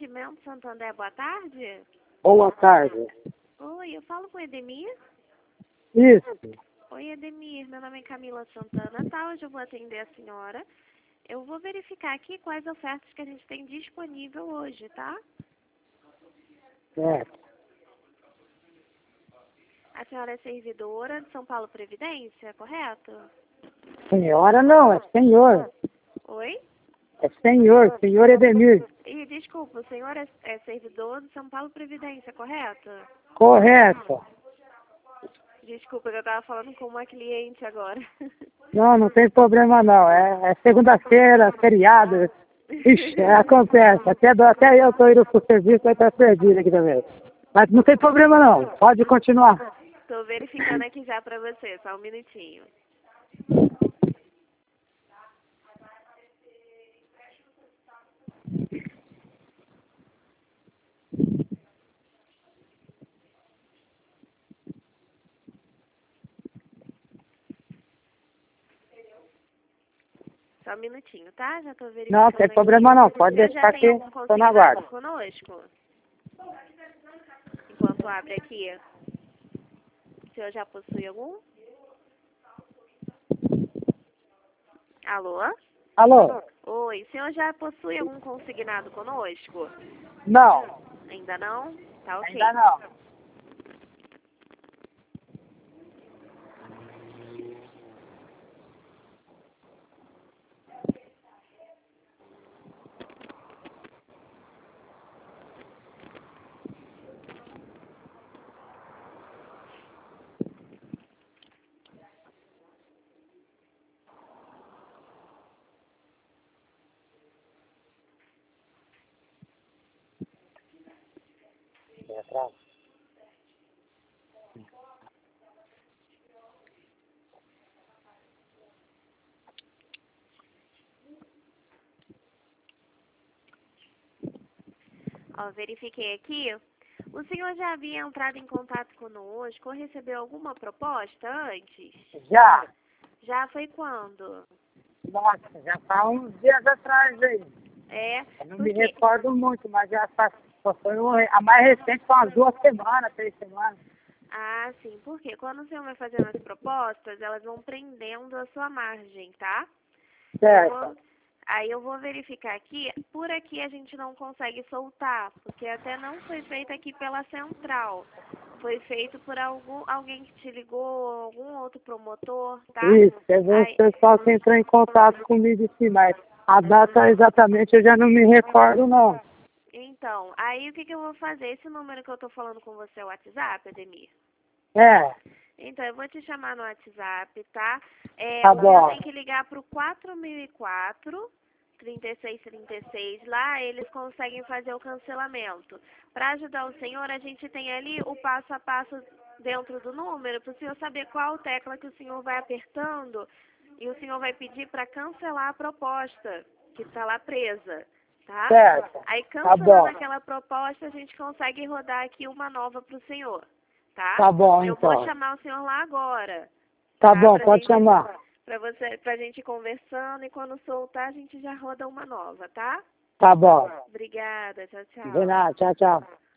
Atendimento Santander, boa tarde. Boa tarde. Oi, eu falo com o Edemir? Isso. Oi, Edemir, meu nome é Camila Santana, tá? Hoje eu vou atender a senhora. Eu vou verificar aqui quais ofertas que a gente tem disponível hoje, tá? Certo. A senhora é servidora de São Paulo Previdência, correto? Senhora não, é senhor. Oi? É senhor Edemir. Ih, desculpa, o senhor é servidor de São Paulo Previdência, correto? Correto. Desculpa, eu estava falando com uma cliente agora. Não tem problema não. É segunda-feira, feriado. Ixi, acontece. Até eu tô indo pro serviço, vai estar perdido aqui também. Mas não tem problema não. Pode continuar. Estou verificando aqui já para você, só um minutinho. Só um minutinho, tá? Já estou verificando. Não tem problema não. Pode Você deixar já aqui. tem algum Tô na guarda. consignado conosco? Enquanto abre aqui. O senhor já possui algum? Alô? Alô? Oi, o senhor já possui algum consignado conosco? Não. Ainda não? Tá ok. Ainda não. Ó, verifiquei aqui. O senhor já havia entrado em contato conosco ou recebeu alguma proposta antes? Já. Já foi quando? Nossa, já tá uns dias atrás aí. É, Eu não me porque... recordo muito, mas já faz, só foi a mais recente foi umas 2 semanas, 3 semanas. Ah, sim, porque quando o senhor vai fazendo as propostas, elas vão prendendo a sua margem, tá? Certo. Aí eu vou verificar aqui. Por aqui a gente não consegue soltar, porque até não foi feito aqui pela central. Foi feito por alguém que te ligou, algum outro promotor, tá? Isso, teve um Aí, pessoal que entrou em contato comigo sim, mas a data exatamente eu já não me recordo não. então, aí o que eu vou fazer? Esse número que eu tô falando com você é o WhatsApp, Ademir? É, Então, eu vou te chamar no WhatsApp, tá? tá O senhor tem bom. que ligar pro 4004 3636. Lá eles conseguem fazer o cancelamento. Para ajudar o senhor, a gente tem ali o passo a passo dentro do número, para o senhor saber qual tecla que o senhor vai apertando e o senhor vai pedir para cancelar a proposta que está lá presa, tá? Certo, Aí, tá cancelando bom. aquela proposta, a gente consegue rodar aqui uma nova para o senhor, tá? Tá bom Eu vou então. chamar o senhor lá agora, Tá tá? bom, pode chamar. Pra gente ir conversando e quando soltar a gente já roda uma nova, tá? Tá bom. Obrigada, tchau, De tchau. nada, tchau, tchau.